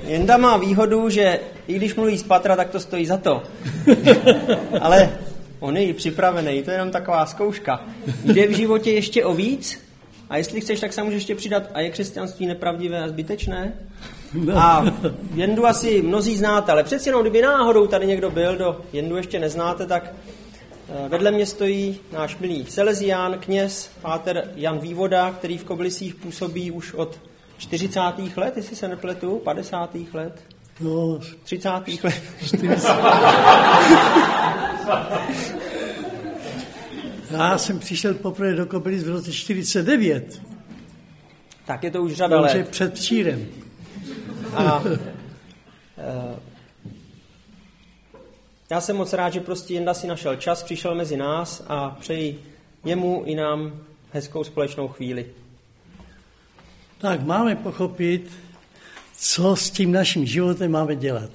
Jenda má výhodu, že i když mluví z patra, tak to stojí za to. Ale on je připravený, to je jenom taková zkouška. Jde v životě ještě o víc? A jestli chceš, tak se můžeš ještě přidat, a je křesťanství nepravdivé a zbytečné? A Jendu asi mnozí znáte, ale přeci jenom, kdyby náhodou tady někdo byl, kdo Jendu ještě neznáte, tak vedle mě stojí náš milý Selezián, kněz, páter Jan Vývoda, který v Kobylisích působí už od 40. let, jestli se nepletu, 50. let, no, 30. let. 40. Já jsem přišel poprvé do Kobylis v roce 49. Tak je to už řada let. To už je předvčírem. A já jsem moc rád, že prostě Jenda si našel čas, přišel mezi nás a přeji jemu i nám hezkou společnou chvíli. Tak máme pochopit, co s tím naším životem máme dělat.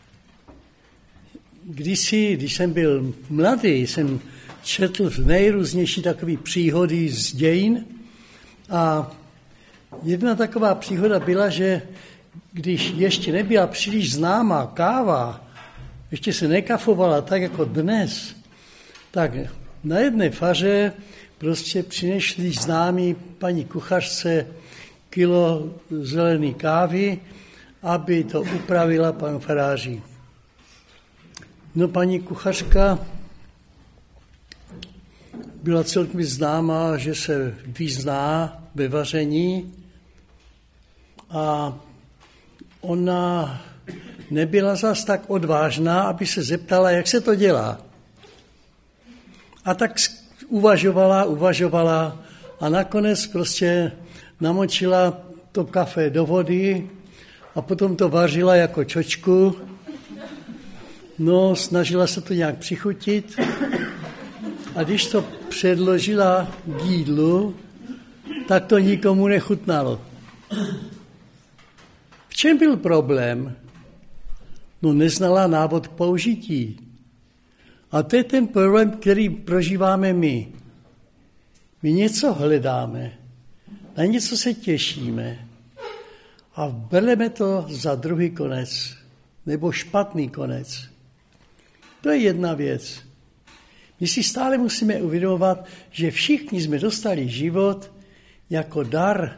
Kdysi, když jsem byl mladý, jsem četl nejrůznější takové příhody z dějin a jedna taková příhoda byla, že když ještě nebyla příliš známá káva, ještě se nekafovala tak jako dnes, tak na jedné faře prostě přinesli známí paní kuchařce kilo zelené kávy, aby to upravila panu faráři. No paní kuchařka byla celkem známá, že se vyzná ve vaření a ona nebyla zas tak odvážná, aby se zeptala, jak se to dělá. A tak uvažovala a nakonec prostě namočila to kafe do vody a potom to vařila jako čočku. No, snažila se to nějak přichutit a když to předložila k jídlu, tak to nikomu nechutnalo. V čem byl problém? No, neznala návod k použití. A to je ten problém, který prožíváme my. My něco hledáme, na něco se těšíme a bereme to za druhý konec, nebo špatný konec. To je jedna věc. My si stále musíme uvědomovat, že všichni jsme dostali život jako dar.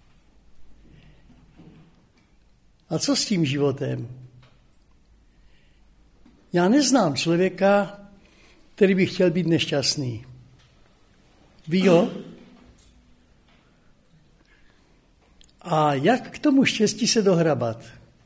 A co s tím životem? Já neznám člověka, který by chtěl být nešťastný. Ví jo? A jak k tomu štěstí se dohrabat?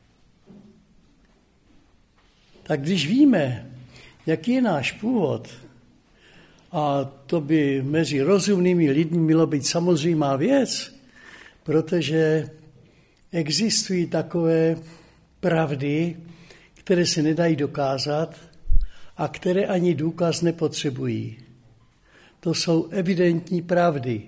Tak když víme, jaký je náš původ, a to by mezi rozumnými lidmi mělo být samozřejmá věc, protože existují takové pravdy, které se nedají dokázat a které ani důkaz nepotřebují. To jsou evidentní pravdy.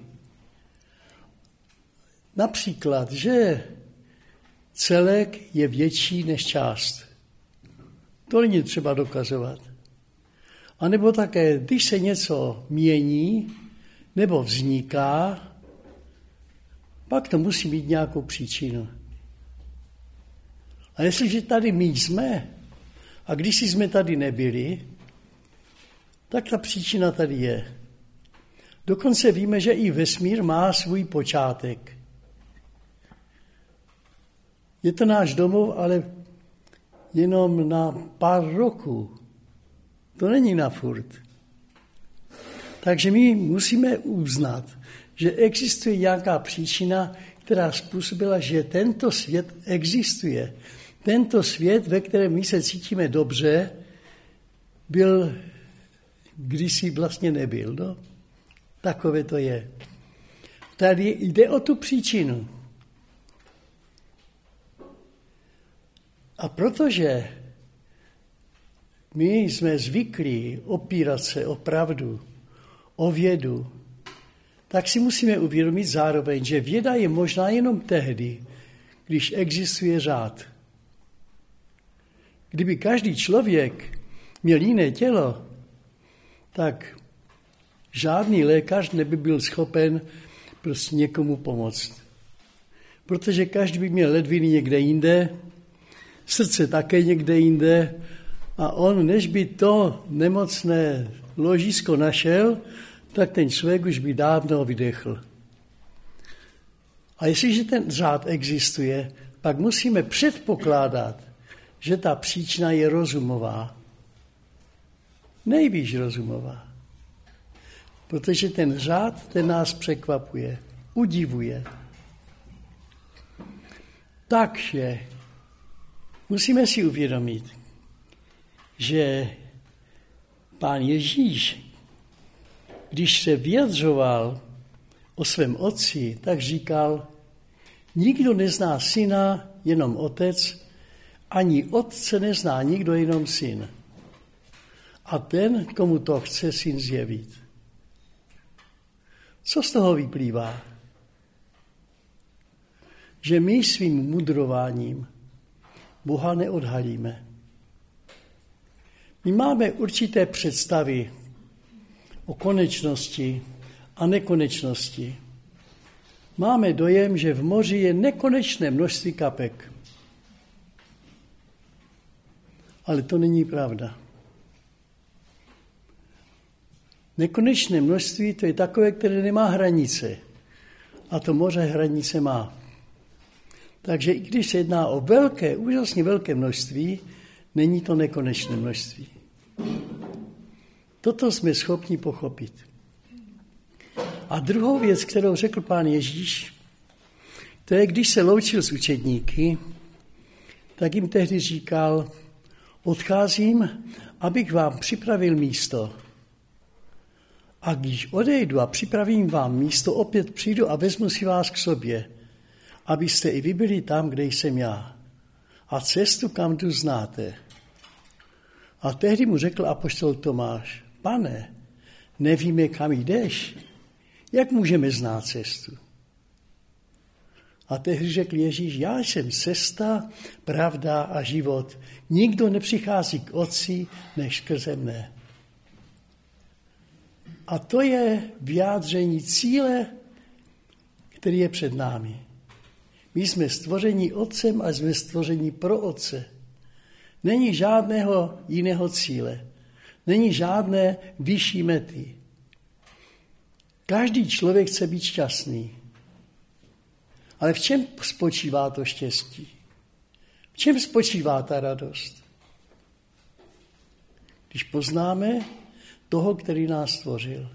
Například, že celek je větší než část. To není třeba dokazovat. A nebo také, když se něco mění nebo vzniká, pak to musí mít nějakou příčinu. A jestliže tady my jsme, a když jsme tady nebyli, tak ta příčina tady je. Dokonce víme, že i vesmír má svůj počátek. Je to náš domov, ale jenom na pár roků. To není na furt. Takže my musíme uznat, že existuje nějaká příčina, která způsobila, že tento svět existuje. Tento svět, ve kterém my se cítíme dobře, byl, kdysi vlastně nebyl. No? Takové to je. Tady jde o tu příčinu. A protože my jsme zvyklí opírat se o pravdu, o vědu, tak si musíme uvědomit zároveň, že věda je možná jenom tehdy, když existuje řád. Kdyby každý člověk měl jiné tělo, tak žádný lékař neby byl schopen prostě někomu pomoct. Protože každý by měl ledviny někde jinde srdce také někde jinde a on, než by to nemocné ložisko našel, tak ten člověk už by dávno vydechl. A jestliže ten řád existuje, pak musíme předpokládat, že ta příčina je rozumová. Nejvíc rozumová. Protože ten řád, ten nás překvapuje, udivuje. Takže musíme si uvědomit, že Pán Ježíš, když se vyjadřoval o svém otci, tak říkal, nikdo nezná syna, jenom otec, ani otce nezná nikdo, jenom syn. A ten, komu to chce syn zjevit. Co z toho vyplývá? Že my svým mudrováním Boha neodhalíme. My máme určité představy o konečnosti a nekonečnosti. Máme dojem, že v moři je nekonečné množství kapek. Ale to není pravda. Nekonečné množství to je takové, které nemá hranice. A to moře hranice má. Takže i když se jedná o velké, úžasně velké množství, není to nekonečné množství. Toto jsme schopni pochopit. A druhou věc, kterou řekl Pán Ježíš, to je, když se loučil s učedníky, tak jim tehdy říkal, odcházím, abych vám připravil místo. A když odejdu a připravím vám místo, opět přijdu a vezmu si vás k sobě, abyste i vy byli tam, kde jsem já. A cestu, kam jdu, znáte. A tehdy mu řekl apoštol Tomáš, Pane, nevíme, kam jdeš. Jak můžeme znát cestu? A tehdy řekl Ježíš, já jsem cesta, pravda a život. Nikdo nepřichází k Otci, než skrze mne. A to je vyjádření cíle, který je před námi. My jsme stvoření Otcem a jsme stvoření pro Otce. Není žádného jiného cíle. Není žádné vyšší mety. Každý člověk chce být šťastný. Ale v čem spočívá to štěstí? V čem spočívá ta radost? Když poznáme toho, který nás stvořil.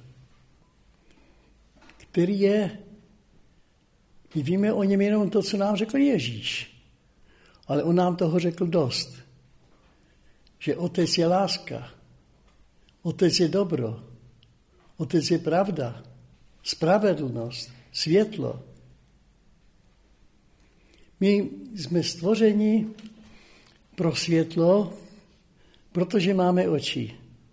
Který je, my víme o něm jenom to, co nám řekl Ježíš. Ale on nám toho řekl dost. Že Otec je láska. Otec je dobro. Otec je pravda. Spravedlnost. Světlo. My jsme stvořeni pro světlo, protože máme oči.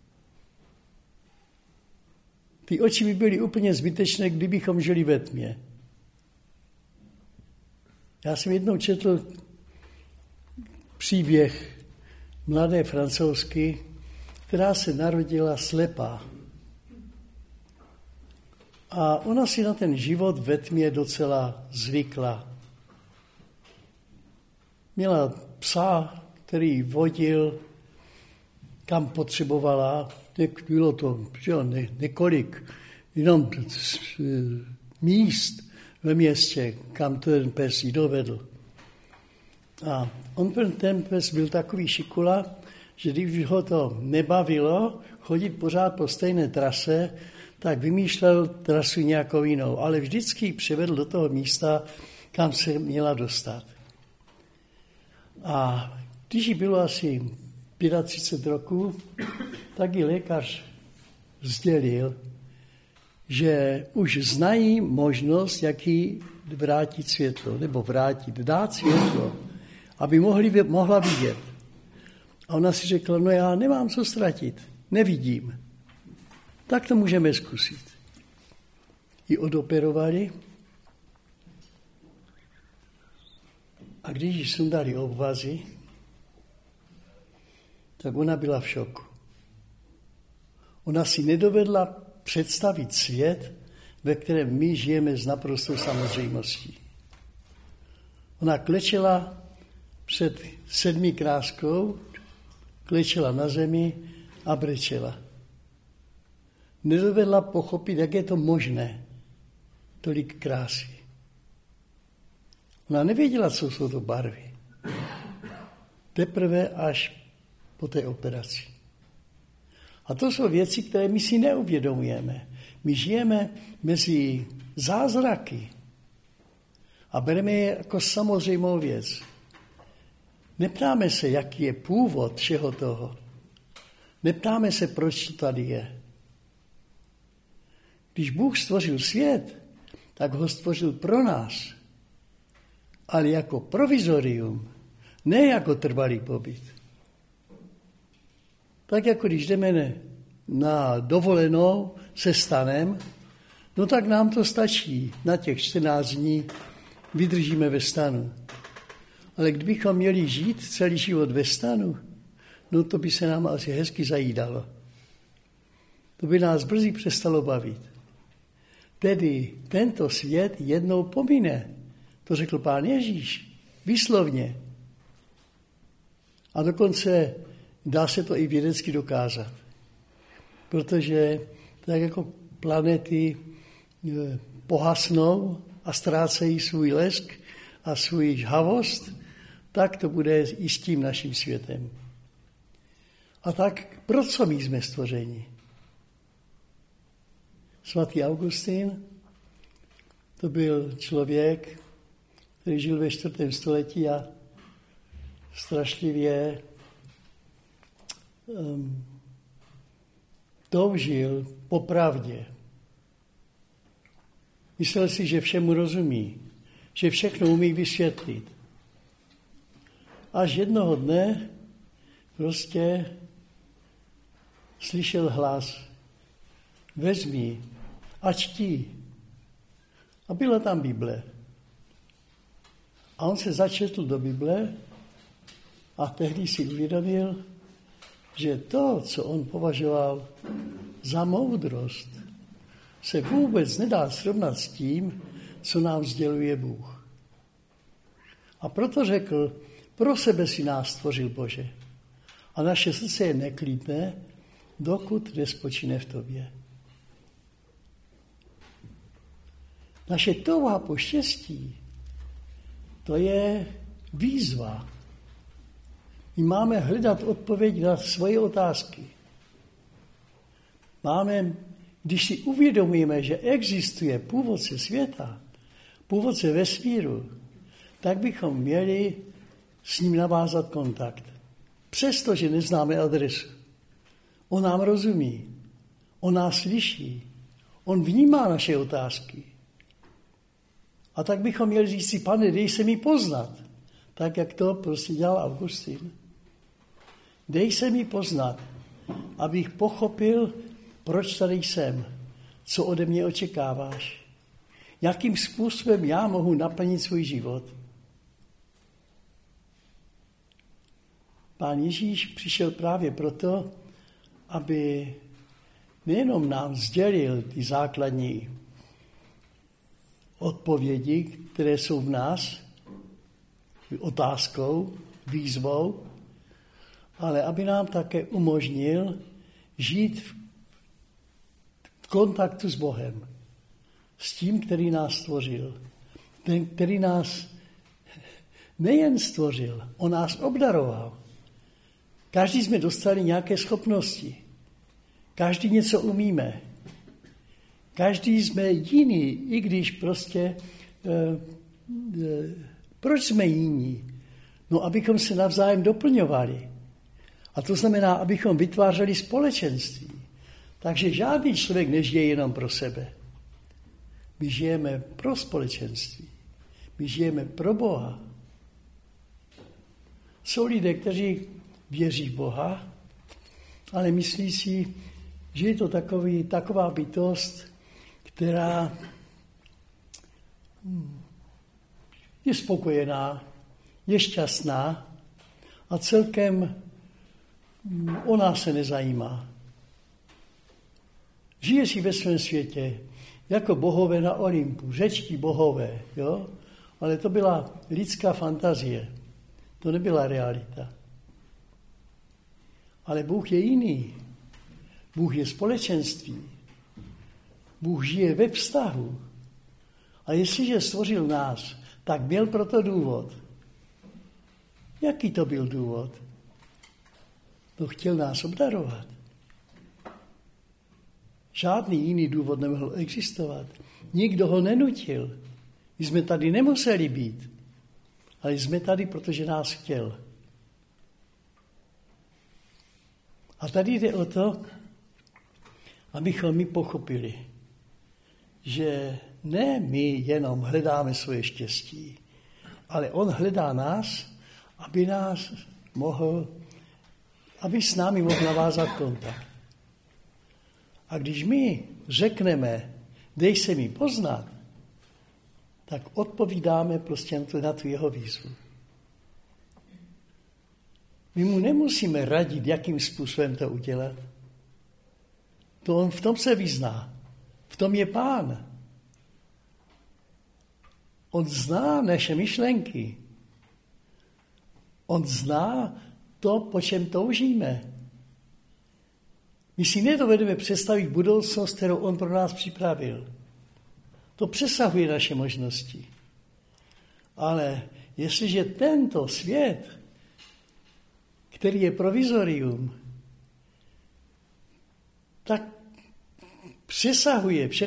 Ty oči by byly úplně zbytečné, kdybychom žili ve tmě. Já jsem jednou četl příběh mladé Francouzky, která se narodila slepá. A ona si na ten život ve tmě docela zvykla. Měla psa, který vodil, kam potřebovala. Bylo to několik jenom míst ve městě, kam ten pes ji dovedl. A ten pes byl takový šikula, že když ho to nebavilo chodit pořád po stejné trase, tak vymýšlel trasu nějakou jinou, ale vždycky ji přivedl do toho místa, kam se měla dostat. A když jí bylo asi 35 roků, tak ji lékař sdělil, že už znají možnost, jak jí vrátit světlo, nebo dát světlo, aby mohla vidět. A ona si řekla, no já nemám co ztratit, nevidím. Tak to můžeme zkusit. Ji odoperovali a když jí sundali obvazy, tak ona byla v šoku. Ona si nedovedla představit svět, ve kterém my žijeme s naprostou samozřejmostí. Ona klečela před 7 kráskou, klečela na zemi a brečela. Nedovedla pochopit, jak je to možné, tolik krásy. Ona nevěděla, co jsou to barvy. Teprve až po té operaci. A to jsou věci, které my si neuvědomujeme. My žijeme mezi zázraky a bereme je jako samozřejmou věc. Neptáme se, jaký je původ všeho toho. Neptáme se, proč to tady je. Když Bůh stvořil svět, tak ho stvořil pro nás, ale jako provizorium, ne jako trvalý pobyt. Tak jako když jdeme na dovolenou se stanem, no tak nám to stačí. Na těch 14 dní vydržíme ve stanu. Ale kdybychom měli žít celý život ve stanu, no to by se nám asi hezky zajídalo. To by nás brzy přestalo bavit. Tedy tento svět jednou pomine. To řekl Pán Ježíš. Výslovně. A dokonce dá se to i vědecky dokázat. Protože tak jako planety pohasnou a ztrácejí svůj lesk a svůj žhavost, tak to bude i s tím naším světem. A tak pro co my jsme stvořeni? Svatý Augustin, to byl člověk, který žil ve 4. století a strašlivě toužil po pravdě. Myslel si, že všemu rozumí, že všechno umí vysvětlit. Až jednoho dne prostě slyšel hlas: vezmi a čti. A byla tam Bible. A on se začetl do Bible a tehdy si uvědomil, že to, co on považoval za moudrost, se vůbec nedá srovnat s tím, co nám sděluje Bůh. A proto řekl: pro sebe si nás stvořil, Bože. A naše srdce je neklidné, dokud nespočine v tobě. Naše touha po štěstí, to je výzva. My máme hledat odpověď na svoje otázky. Když si uvědomíme, že existuje původce světa, původce vesmíru, tak bychom měli s ním navázat kontakt. Přestože neznáme adresu. On nám rozumí. On nás slyší. On vnímá naše otázky. A tak bychom měli říct si: Pane, dej se mi poznat. Tak, jak to prostě dělal Augustin. Dej se mi poznat, abych pochopil, proč tady jsem, co ode mě očekáváš, jakým způsobem já mohu naplnit svůj život. Pán Ježíš přišel právě proto, aby nejenom nám sdělil ty základní odpovědi, které jsou v nás, otázkou, výzvou, ale aby nám také umožnil žít v kontaktu s Bohem, s tím, který nás stvořil. Ten, který nás nejen stvořil, on nás obdaroval. Každý jsme dostali nějaké schopnosti. Každý něco umíme. Každý jsme jiný, i když prostě... proč jsme jiní? No, abychom se navzájem doplňovali. A to znamená, abychom vytvářeli společenství. Takže žádný člověk nežije jenom pro sebe. My žijeme pro společenství. My žijeme pro Boha. Jsou lidé, kteří věří v Boha, ale myslí si, že je to taková bytost, která je spokojená, je šťastná a celkem o nás se nezajímá. Žije si ve svém světě jako bohové na Olympu, řečtí bohové, jo? Ale to byla lidská fantazie. To nebyla realita. Ale Bůh je jiný. Bůh je společenství. Bůh žije ve vztahu. A jestliže stvořil nás, tak měl proto důvod. Jaký to byl důvod? No, chtěl nás obdarovat. Žádný jiný důvod nemohl existovat. Nikdo ho nenutil. My jsme tady nemuseli být. Ale jsme tady, protože nás chtěl. A tady jde o to, abychom my pochopili, že ne my jenom hledáme svoje štěstí, ale on hledá nás, aby s námi mohl navázat kontakt. A když my řekneme, dej se mi poznat, tak odpovídáme prostě na tu jeho výzvu. My mu nemusíme radit, jakým způsobem to udělat. To on v tom se vyzná. V tom je Pán. On zná naše myšlenky. On zná to, po čem toužíme. My si nedovedeme představit budoucnost, kterou on pro nás připravil. To přesahuje naše možnosti. Ale jestliže tento svět, který je provizorium, tak přesahuje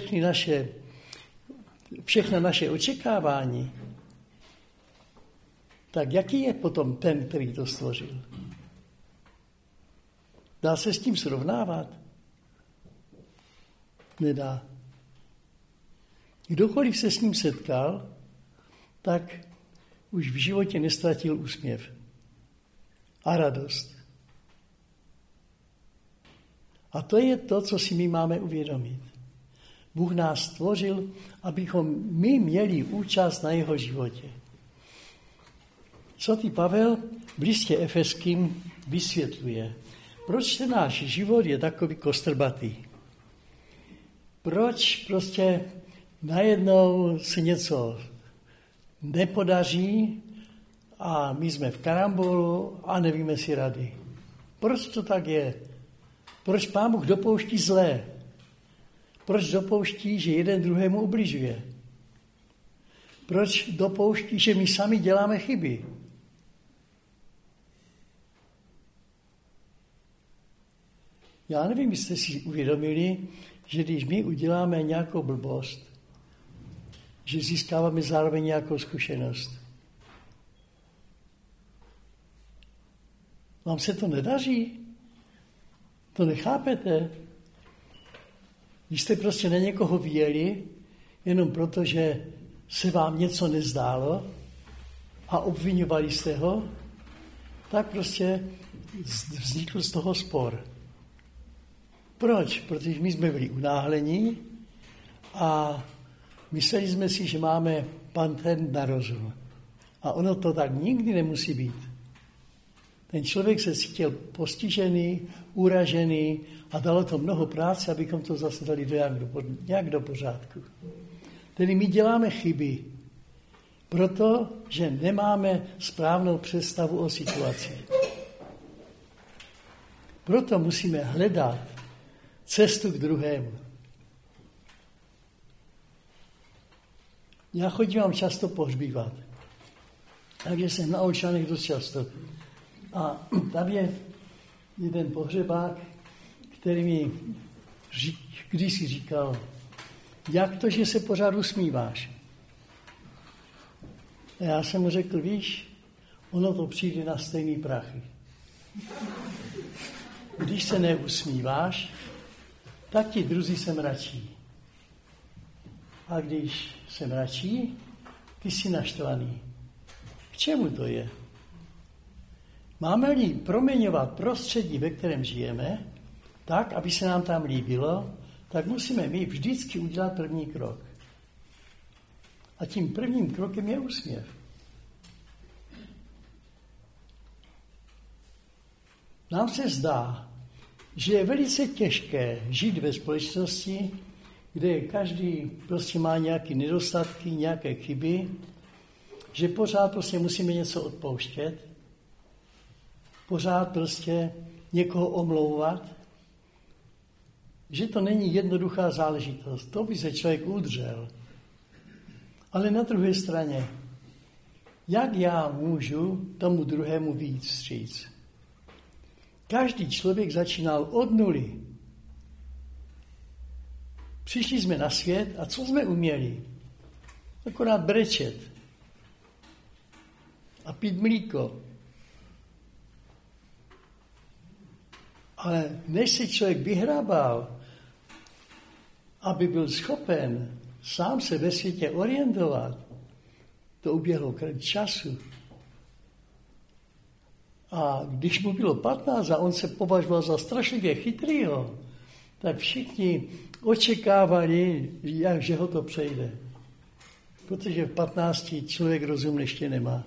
všechna naše očekávání, tak jaký je potom ten, který to stvořil? Dá se s tím srovnávat? Nedá. Kdokoliv se s ním setkal, tak už v životě neztratil úsměv a radost. A to je to, co si my máme uvědomit. Bůh nás stvořil, abychom my měli účast na jeho životě. Svatý Pavel v listě Efeským vysvětluje, proč ten náš život je takový kostrbatý. Proč prostě najednou se něco nepodaří a my jsme v karambolu a nevíme si rady. Proč to tak je? Proč Pán Bůh dopouští zlé? Proč dopouští, že jeden druhému ubližuje? Proč dopouští, že my sami děláme chyby? Já nevím, jestli jste si uvědomili, že když my uděláme nějakou blbost, že získáváme zároveň nějakou zkušenost. Vám se to nedaří? To nechápete? Když jste prostě na někoho vyjeli, jenom proto, že se vám něco nezdálo a obviňovali jste ho, tak prostě vznikl z toho spor. Proč? Protože my jsme byli unáhlení a mysleli jsme si, že máme patent na rozum. A ono to tak nikdy nemusí být. Ten člověk se cítil postižený, uražený a dalo to mnoho práce, abychom to zase dali nějak do pořádku. Tedy my děláme chyby, protože nemáme správnou představu o situaci. Proto musíme hledat cestu k druhému. Já chodím často pohřbívat, takže jsem na Olšanech dost často. A tam je jeden pohřebák, který mi kdysi říkal, jak to, že se pořád usmíváš? A já jsem mu řekl, víš, ono to přijde na stejný prachy. Když se neusmíváš, tak ti druzí se mračí. A když se mračí, ty jsi naštvaný. K čemu to je? Máme-li proměňovat prostředí, ve kterém žijeme, tak, aby se nám tam líbilo, tak musíme my vždycky udělat první krok. A tím prvním krokem je úsměv. Nám se zdá, že je velice těžké žít ve společnosti, kde každý prostě má nějaké nedostatky, nějaké chyby, že pořád prostě musíme něco odpouštět pořád prostě někoho omlouvat, že to není jednoduchá záležitost. To by se člověk udřel. Ale na druhé straně, jak já můžu tomu druhému vyjít vstříc? Každý člověk začínal od nuly. Přišli jsme na svět a co jsme uměli? Akorát brečet a pít mlíko. Ale než se člověk vyhrabal, aby byl schopen sám se ve světě orientovat, to uběhlo času. A když mu bylo 15 a on se považoval za strašlivě chytrýho, tak všichni očekávali, že ho to přejde. Protože v 15 člověk rozum ještě nemá.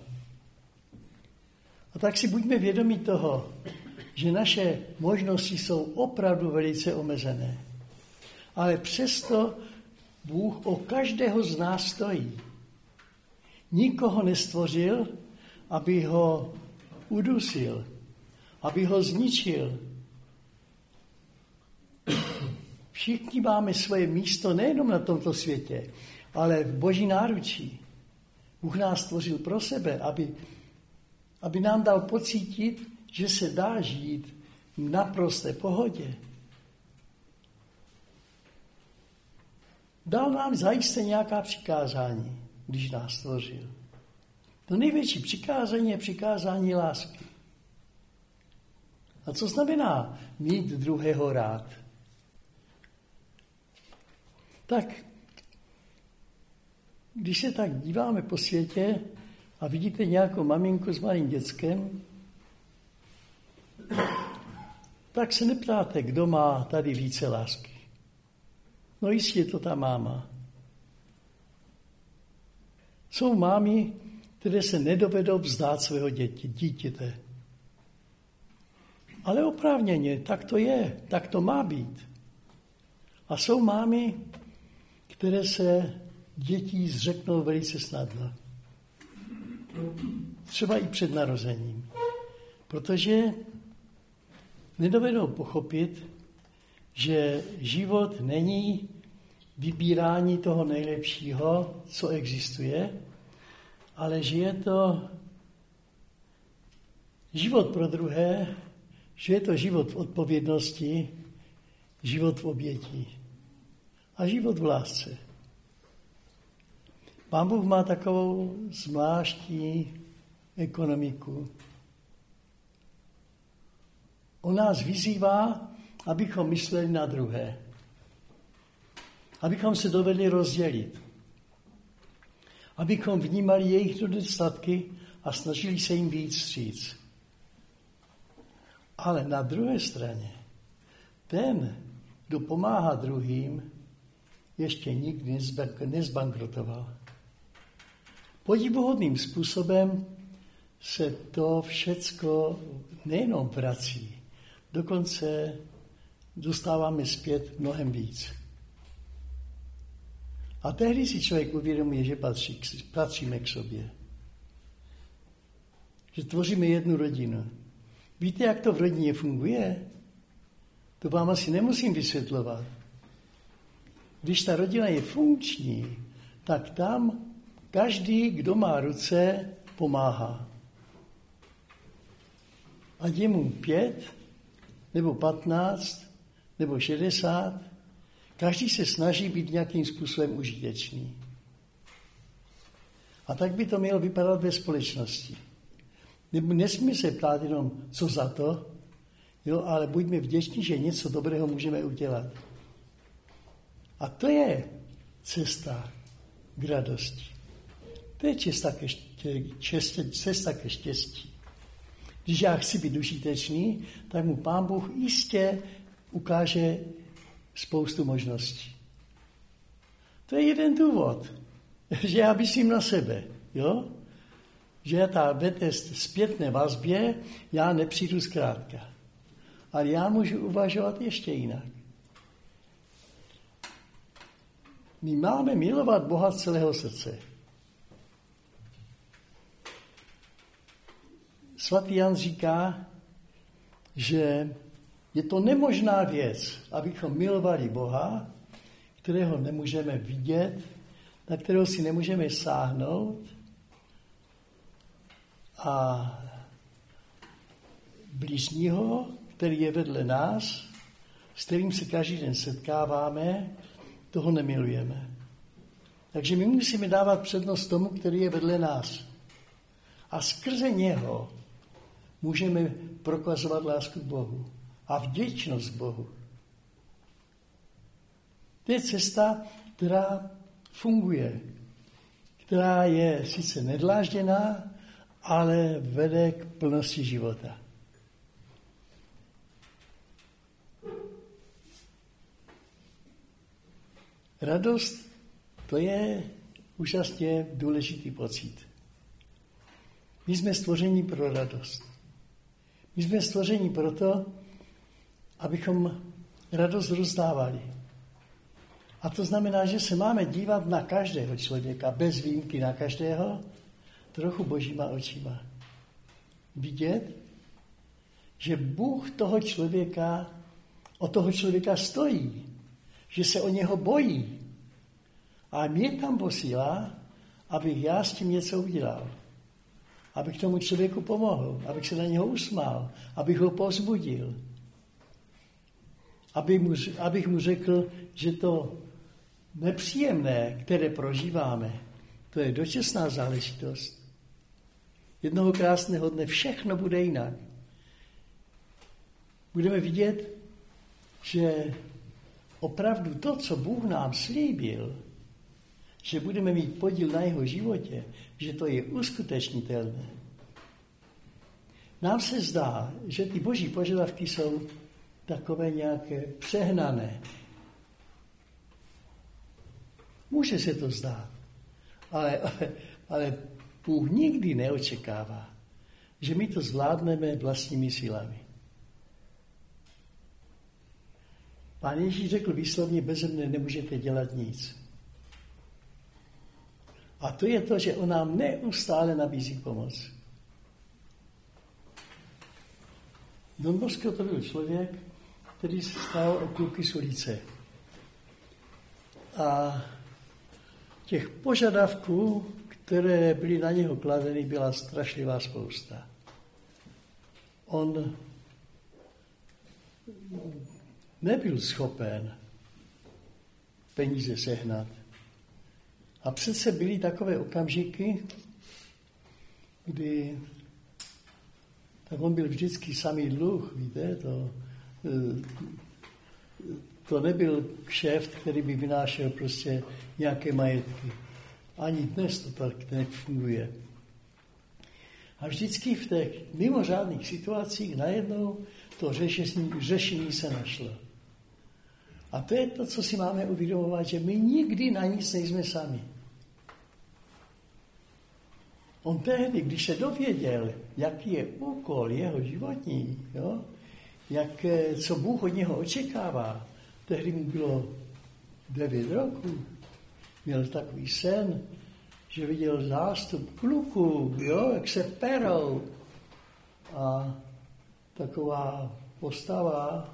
A tak si buďme vědomi toho, že naše možnosti jsou opravdu velice omezené. Ale přesto Bůh o každého z nás stojí. Nikoho nestvořil, aby ho udusil, aby ho zničil. Všichni máme svoje místo nejenom na tomto světě, ale v Boží náručí. Bůh nás stvořil pro sebe, aby nám dal pocítit, že se dá žít v naprosté pohodě. Dal nám zajisté nějaká přikázání, když nás stvořil. To největší přikázání je přikázání lásky. A co znamená mít druhého rád? Tak, když se tak díváme po světě a vidíte nějakou maminku s malým dětskem, tak se neptáte, kdo má tady více lásky. No jistě je to ta máma. Jsou mámy, které se nedovedou vzdát svého dítěte. Ale oprávněně, tak to je, tak to má být. A jsou mámy, které se dětí zřeknou velice snadno. Třeba i před narozením. Protože nedovedou pochopit, že život není vybírání toho nejlepšího, co existuje, ale že je to život pro druhé, že je to život v odpovědnosti, život v oběti a život v lásce. Pán Bůh má takovou zvláštní ekonomiku. On nás vyzývá, abychom mysleli na druhé. Abychom se dovedli rozdělit. Abychom vnímali jejich nedostatky a snažili se jim vyjít vstříc. Ale na druhé straně, ten, kdo pomáhá druhým, ještě nikdy nezbankrotoval. Podivuhodným způsobem se to všecko nejenom vrací, dokonce dostáváme zpět mnohem víc. A tehdy si člověk uvědomuje, že patříme k sobě. Že tvoříme jednu rodinu. Víte, jak to v rodině funguje? To vám asi nemusím vysvětlovat. Když ta rodina je funkční, tak tam každý, kdo má ruce, pomáhá. Ať je mu 5, nebo 15, nebo 60, každý se snaží být nějakým způsobem užitečný. A tak by to mělo vypadat ve společnosti. Nesmí se ptát jenom, co za to, jo, ale buďme vděční, že něco dobrého můžeme udělat. A to je cesta k radosti. To je cesta ke štěstí. Když já chci být užitečný, tak mu Pán Bůh jistě ukáže spoustu možností. To je jeden důvod, že já myslím na sebe, jo? Že ve té zpětné vazbě já nepřijdu zkrátka. Ale já můžu uvažovat ještě jinak. My máme milovat Boha z celého srdce. Svatý Jan říká, že je to nemožná věc, abychom milovali Boha, kterého nemůžeme vidět, na kterého si nemůžeme sáhnout, a bližního, který je vedle nás, s kterým se každý den setkáváme, toho nemilujeme. Takže my musíme dávat přednost tomu, který je vedle nás. A skrze něho můžeme prokazovat lásku k Bohu a vděčnost k Bohu. To je cesta, která funguje, která je sice nedlážděná, ale vede k plnosti života. Radost, to je úžasně důležitý pocit. My jsme stvoření pro radost. My jsme stvoření proto, abychom radost rozdávali. A to znamená, že se máme dívat na každého člověka, bez výjimky na každého, trochu božíma očima. Vidět, že Bůh o toho člověka stojí, že se o něho bojí. A mě tam posílá, abych já s tím něco udělal. Abych tomu člověku pomohl, abych se na něho usmál, abych ho povzbudil. Abych mu řekl, že to nepříjemné, které prožíváme, to je dočasná záležitost. Jednoho krásného dne všechno bude jinak. Budeme vidět, že opravdu to, co Bůh nám slíbil, že budeme mít podíl na jeho životě, že to je uskutečnitelné. Nám se zdá, že ty boží požadavky jsou takové nějaké přehnané. Může se to zdát, ale Bůh nikdy neočekává, že my to zvládneme vlastními silami. Pán Ježíš řekl výslovně, beze mne nemůžete dělat nic. A to je to, že on nám neustále nabízí pomoc. Don Bosco to byl člověk, který se stál o kluky z ulice. A těch požadavků, které byly na něho kladeny, byla strašlivá spousta. On nebyl schopen peníze sehnat. A přece byly takové okamžiky, kdy tak on byl vždycky samý dluh, víte, to nebyl kšeft, který by vynášel prostě nějaké majetky. Ani dnes to tak nefunguje. A vždycky v těch mimořádných situacích najednou to řešení se našlo. A to je to, co si máme uvědomovat, že my nikdy na nic nejsme sami. On tehdy, když se dověděl, jaký je úkol jeho životní, jo, co Bůh od něho očekává, tehdy mu bylo 9 roků, měl takový sen, že viděl zástup kluků, jo, jak se perou. A taková postava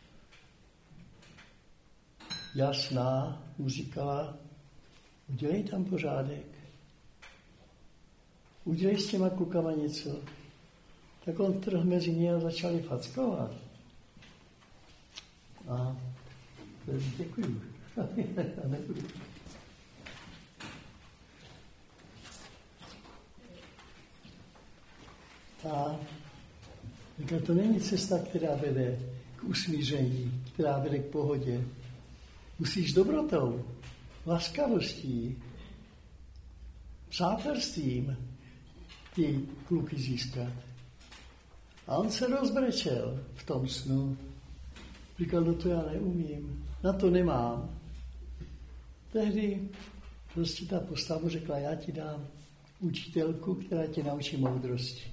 jasná mu říkala, udělej tam pořádek. Udělej s těma klukama něco. Tak on trhl mezi ně a začali fackovat. A děkuju. A to není cesta, která vede k usmíření, která vede k pohodě. Musíš dobrotou, laskavostí, přátelstvím ty kluky získat. A on se rozbrečel v tom snu. Říkal, no to já neumím, na to nemám. Tehdy prostě ta postava řekla, já ti dám učitelku, která tě naučí moudrosti.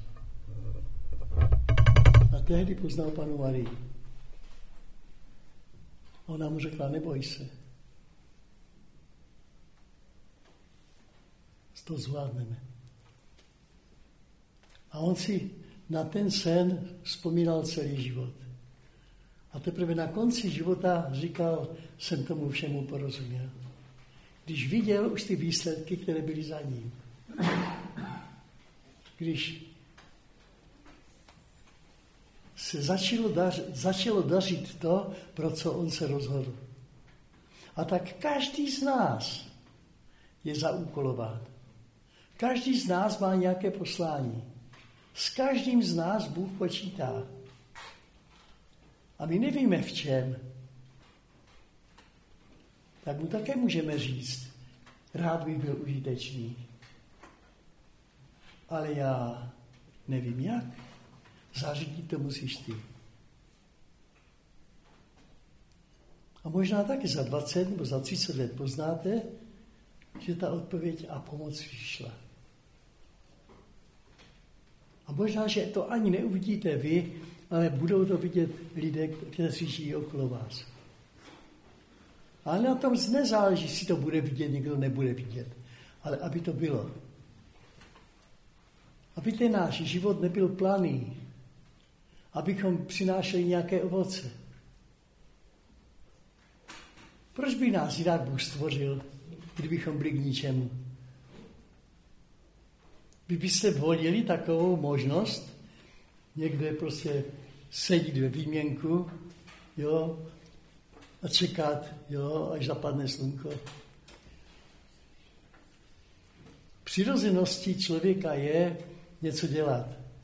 A tehdy poznal Panu Marii. Ona mu řekla, neboj se. To zvládneme. A on si na ten sen vzpomínal celý život. A teprve na konci života říkal, jsem tomu všemu porozuměl. Když viděl už ty výsledky, které byly za ním. Když se začalo dařit to, pro co on se rozhodl. A tak každý z nás je zaúkolován. Každý z nás má nějaké poslání. S každým z nás Bůh počítá. A my nevíme v čem. Tak mu také můžeme říct, rád bych byl užitečný. Ale já nevím jak. Zařídit to musíš ty. A možná taky za 20 nebo za 30 let poznáte, že ta odpověď a pomoc vyšla. A možná, že to ani neuvidíte vy, ale budou to vidět lidé, kteří žijí okolo vás. Ale na tom nezáleží, jestli to bude vidět, někdo nebude vidět. Ale aby to bylo. Aby ten náš život nebyl planý. Abychom přinášeli nějaké ovoce. Proč by nás jinak Bůh stvořil, kdybychom byli k ničemu? Vy byste volili takovou možnost, někde prostě sedět ve výměnku, jo, a čekat, jo, až zapadne slunko. Přirozeností člověka je něco dělat.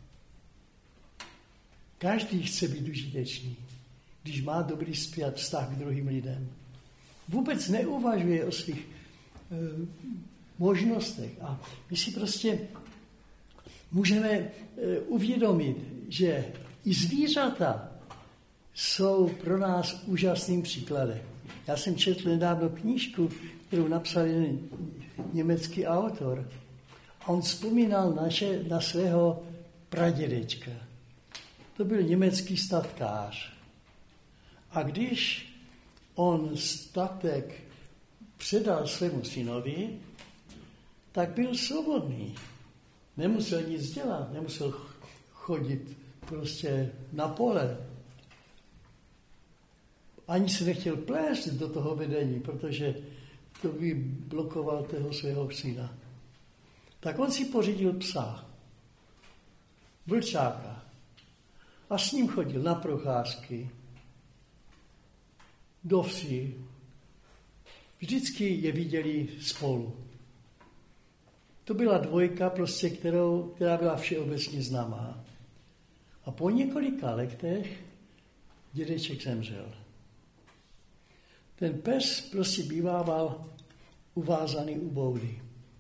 Každý chce být užitečný, když má dobrý vztah k druhým lidem. Vůbec neuvažuje o svých možnostech. A my si prostě můžeme uvědomit, že i zvířata jsou pro nás úžasným příkladem. Já jsem četl nedávno knížku, kterou napsal jeden německý autor. A on vzpomínal na svého pradědečka. To byl německý statkář. A když on statek předal svému synovi, tak byl svobodný. Nemusel nic dělat, nemusel chodit prostě na pole. Ani se nechtěl plést do toho vedení, protože to by blokoval toho svého syna. Tak on si pořídil psa, vlčáka, a s ním chodil na procházky, do vsi. Vždycky je viděli spolu. To byla dvojka, prostě, která byla všeobecně známá. A po několika letech dědeček zemřel. Ten pes prostě bývával uvázaný u boudy.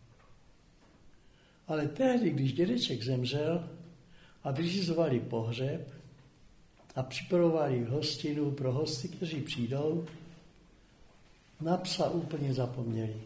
Ale tehdy, když dědeček zemřel a vyřizovali pohřeb a připravovali hostinu pro hosty, kteří přijdou, na psa úplně zapomněli.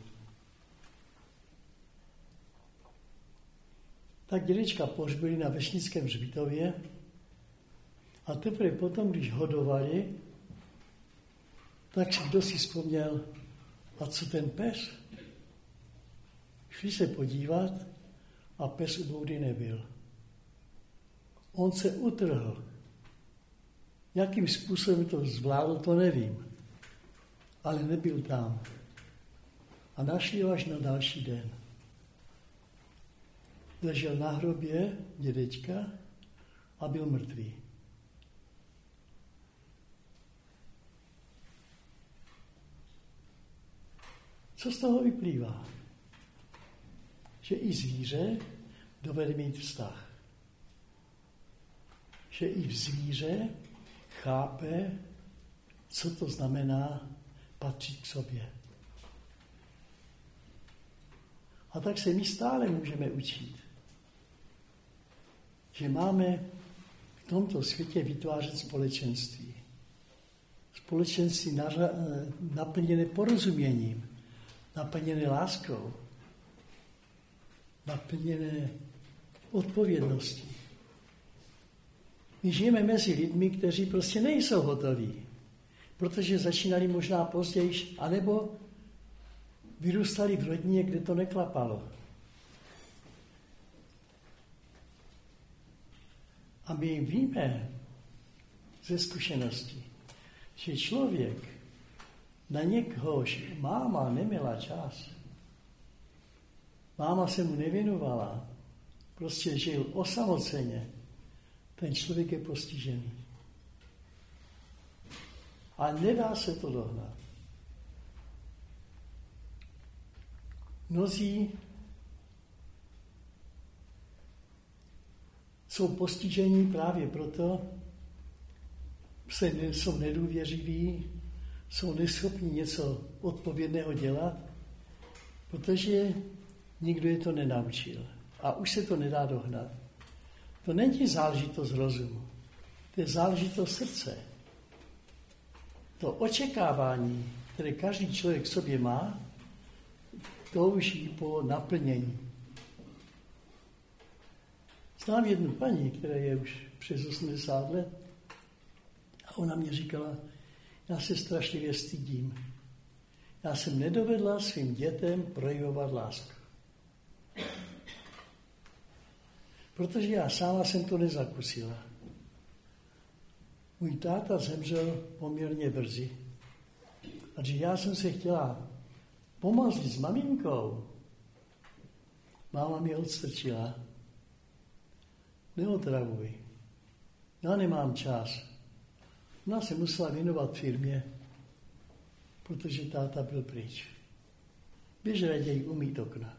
Tak dědečka pohřbili na vesnickém hřbitově a teprve potom, když hodovali, tak si kdo si vzpomněl, a co ten pes? Šli se podívat a pes u boudy nebyl. On se utrhl. Jakým způsobem to zvládl, to nevím. Ale nebyl tam. A našli ho až na další den. Ležel na hrobě dědečka a byl mrtvý. Co z toho vyplývá? Že i zvíře dovede mít vztah. Že i v zvíře chápe, co to znamená patřit k sobě. A tak se my stále můžeme učit, že máme v tomto světě vytvářet společenství. Společenství naplněné porozuměním, naplněné láskou, naplněné odpovědností. My žijeme mezi lidmi, kteří prostě nejsou hotoví, protože začínali možná později, anebo vyrůstali v rodině, kde to neklapalo. A my víme ze zkušenosti, že člověk, na někohož máma neměla čas, máma se mu nevěnovala, prostě žil osamoceně, ten člověk je postižený. A nedá se to dohnat. Mnozí jsou postižení právě proto, jsou nedůvěřiví, jsou neschopní něco odpovědného dělat, protože nikdo je to nenaučil. A už se to nedá dohnat. To není záležitost rozumu, to je záležitost srdce. To očekávání, které každý člověk v sobě má, touží po naplnění. Znám jednu paní, která je už přes 80 let, a ona mě říkala, já se strašlivě stydím. Já jsem nedovedla svým dětem projevovat lásku. Protože já sama jsem to nezakusila. Můj táta zemřel poměrně brzy. A když já jsem se chtěla pomazlit s maminkou, máma mě odstrčila. Neotravuj. Já nemám čas. Ona se musela věnovat firmě, protože táta byl pryč. Běž raději umýt okna.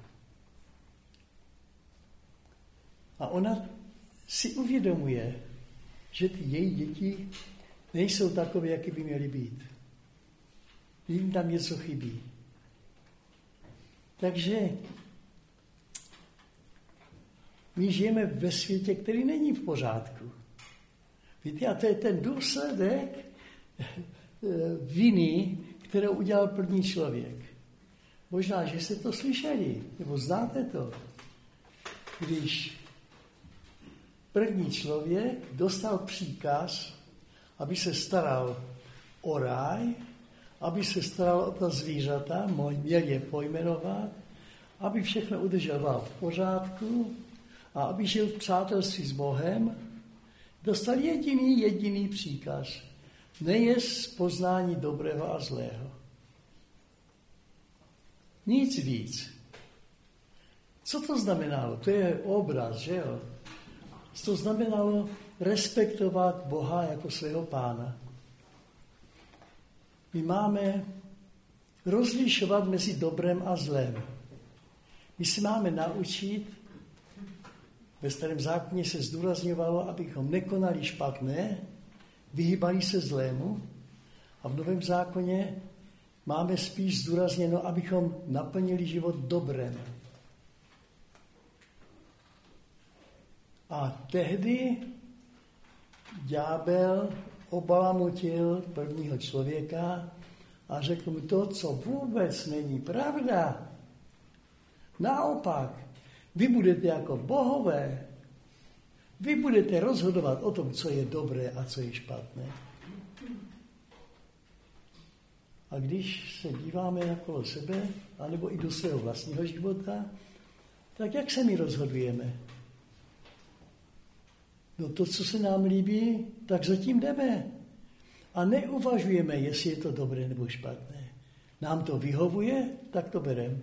A ona si uvědomuje, že ty její děti nejsou takové, jaké by měly být. Jím tam něco chybí. Takže my žijeme ve světě, který není v pořádku. Víte, a to je ten důsledek viny, kterou udělal první člověk. Možná, že jste to slyšeli, nebo znáte to. Když první člověk dostal příkaz, aby se staral o ráj, aby se staral o ta zvířata, měl je pojmenovat, aby všechno udržoval v pořádku a aby žil v přátelství s Bohem, dostal jediný příkaz. Nejez z poznání dobrého a zlého. Nic víc. Co to znamenalo? To je obraz, že jo? To znamenalo respektovat Boha jako svého pána. My máme rozlišovat mezi dobrem a zlem. My si máme naučit, ve Starém zákoně se zdůrazňovalo, abychom nekonali špatné, vyhýbali se zlému, a v Novém zákoně máme spíš zdůrazněno, abychom naplnili život dobrem. A tehdy ďábel obalamutil prvního člověka a řekl mu to, co vůbec není pravda. Naopak, vy budete jako bohové, vy budete rozhodovat o tom, co je dobré a co je špatné. A když se díváme okolo sebe, anebo i do svého vlastního života, tak jak se my rozhodujeme? No to, co se nám líbí, tak zatím jdeme. A neuvažujeme, jestli je to dobré nebo špatné. Nám to vyhovuje, tak to bereme.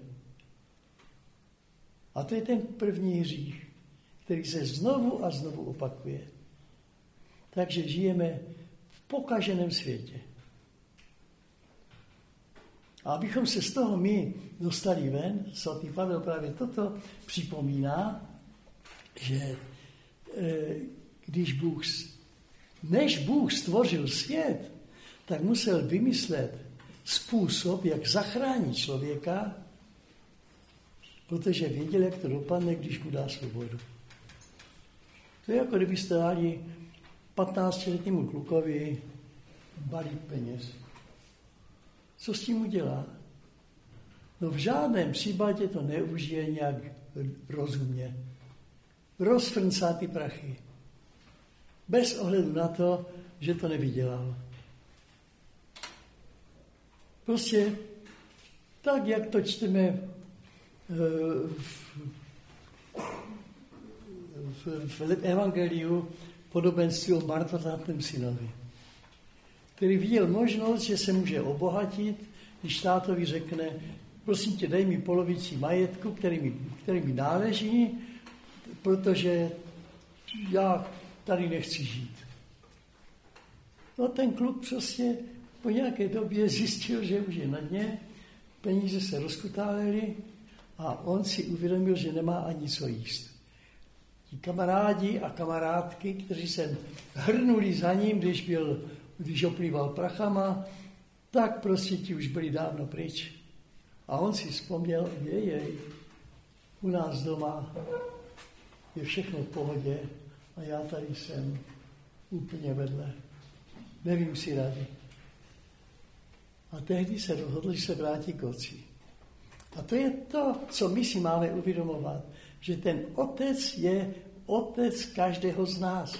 A to je ten první hřích, který se znovu a znovu opakuje. Takže žijeme v pokaženém světě. A abychom se z toho my dostali ven, svatý Pavel právě toto připomíná, že než Bůh stvořil svět, tak musel vymyslet způsob, jak zachránit člověka, protože věděl, jak to dopadne, když mu dá svobodu. To je jako kdybyste dali 15letému klukovi balík peněz. Co s tím udělá? No v žádném případě to neužije nějak rozumně. Rozfrncá ty prachy. Bez ohledu na to, že to nevydělal. Prostě tak, jak to čteme v evangeliu, podobenství o marnotratném synovi, který viděl možnost, že se může obohatit, když tátovi řekne, prosím tě, dej mi polovici majetku, který mi náleží, protože já tady nechci žít. No ten kluk prostě po nějaké době zjistil, že už je na dně, peníze se rozkutálely a on si uvědomil, že nemá ani co jíst. Ti kamarádi a kamarádky, kteří se hrnuli za ním, když oplýval prachama, tak prostě ti už byli dávno pryč. A on si vzpomněl, u nás doma je všechno v pohodě a já tady jsem úplně vedle. Nevím si rady. A tehdy se rozhodl, že se vrátí k otci. A to je to, co my si máme uvědomovat, že ten otec je otec každého z nás.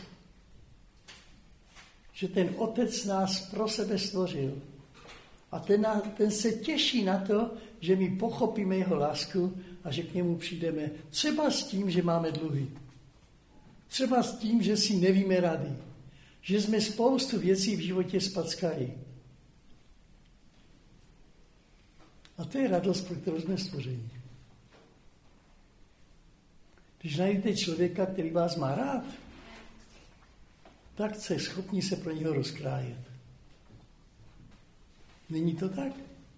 Že ten otec nás pro sebe stvořil. A ten se těší na to, že my pochopíme jeho lásku a že k němu přijdeme třeba s tím, že máme dluhy. Třeba s tím, že si nevíme rady. Že jsme spoustu věcí v životě spackali. A to je radost, pro kterou jsme stvořeni. Když najdete člověka, který vás má rád, tak jste schopni se pro něho rozkrájet. Není to tak?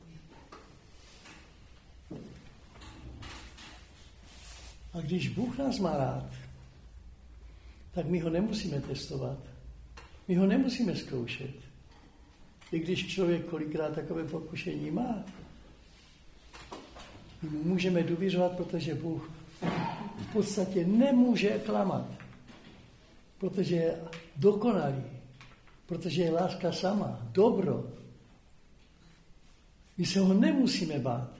A když Bůh nás má rád, tak my ho nemusíme testovat. My ho nemusíme zkoušet. I když člověk kolikrát takové pokušení má. My mu můžeme důvěřovat, protože Bůh v podstatě nemůže klamat. Protože je dokonalý. Protože je láska sama. Dobro. My se ho nemusíme bát.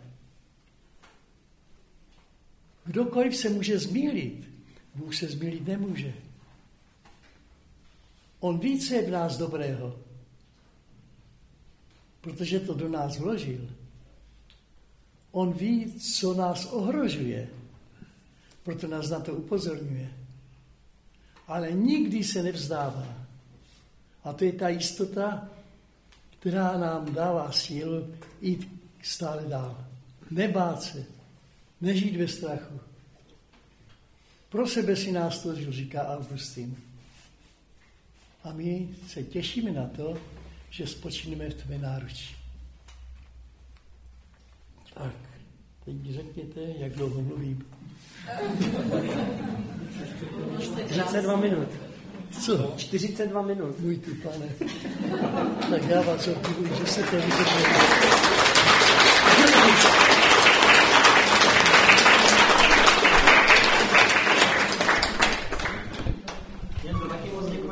Kdokoliv se může zmýlit, Bůh se zmýlit nemůže. On ví, co je v nás dobrého, protože to do nás vložil. On ví, co nás ohrožuje, proto nás na to upozorňuje. Ale nikdy se nevzdává. A to je ta jistota, která nám dává sílu jít stále dál. Nebát se, nežít ve strachu. Pro sebe si nás stvořil, říká Augustin. A my se těšíme na to, že spočineme v tvé náručí. Tak, teď mi řekněte, jak dlouho mluvím. 42 minut. Co? 42 minut. Můj tu, pane. Tak já vás obdivuji, že se to vydrželo.